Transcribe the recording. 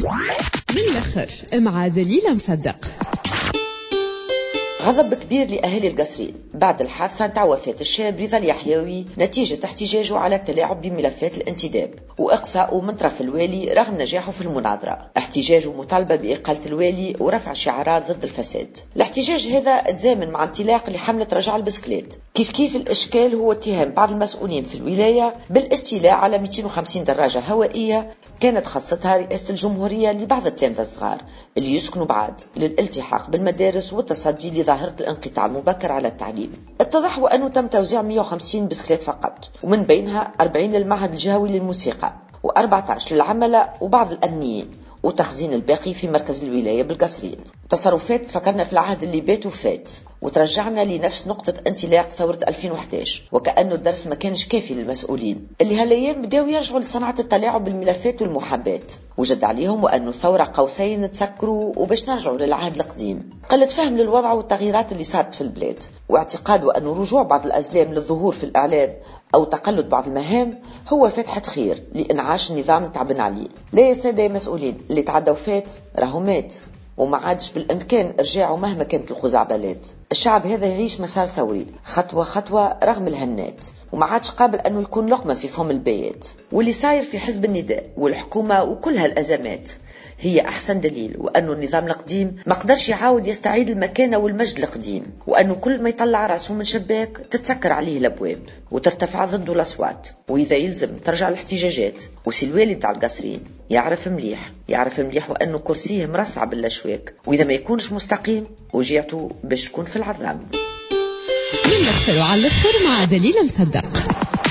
من الآخر مع دليل مصدق. غضب كبير لأهالي القصرين بعد الحادثة نتاع وفاة الشاب رضا اليحيوي نتيجة احتجاجه على التلاعب بملفات الانتداب وإقصاؤه من طرف الوالي رغم نجاحه في المناظرة. احتجاجه مطالبة بإقالة الوالي ورفع شعارات ضد الفساد. الاحتجاج هذا تزامن مع انطلاق لحملة رجع البسكليت. كيف الإشكال هو اتهام بعض المسؤولين في الولاية بالاستيلاء على 250 دراجة هوائية كانت خاصتها رئاسة الجمهورية لبعض التلامذة الصغار اللي يسكنوا بعاد للالتحاق بالمدارس والتصدي لظاهرة الانقطاع المبكر على التعليم. اتضح أنه تم توزيع 150 بسكليت فقط، ومن بينها 40 للمعهد الجهوي للموسيقى و14 للعملة وبعض الأمنيين، وتخزين الباقي في مركز الولاية بالقصرين. تصرفات فكرنا في العهد اللي بات وفات وترجعنا لنفس نقطة انطلاق ثورة 2011، وكأنه الدرس ما كانش كافي للمسؤولين اللي هالايام بداوا يرجعوا لصناعة التلاعب بالملفات والمحابات. وجد عليهم وأنه ثورة قوسين تسكروا وباش نرجعوا للعهد القديم. قلة فهم للوضع والتغييرات اللي صارت في البلاد، واعتقاد أنه رجوع بعض الأزلام للظهور في الإعلام أو تقلد بعض المهام هو فتحة خير لإنعاش النظام تعبن عليه. لا يا سادة مسؤولين، اللي تعدوا فات راهو مات وما عادش بالإمكان إرجاعه مهما كانت الخزعبلات. الشعب هذا يعيش مسار ثوري خطوة خطوة رغم الهنات، وما عادش قابل أنه يكون لقمة في فم البيات. واللي صاير في حزب النداء والحكومة وكل هالأزمات هي أحسن دليل وأنه النظام القديم ما قدرش يعاود يستعيد المكانة والمجد القديم، وأنه كل ما يطلع رأسه من شباك تتسكر عليه الأبواب وترتفع ضده الأصوات. وإذا يلزم ترجع الاحتجاجات. وسيلوالي متاع القصرين يعرف مليح وأنه كرسيه مرصع بالأشواك، وإذا ما يكونش مستقيم وجيعته باش تكون في العظام. من الآخر وعلى الآخر مع دليل مصدق.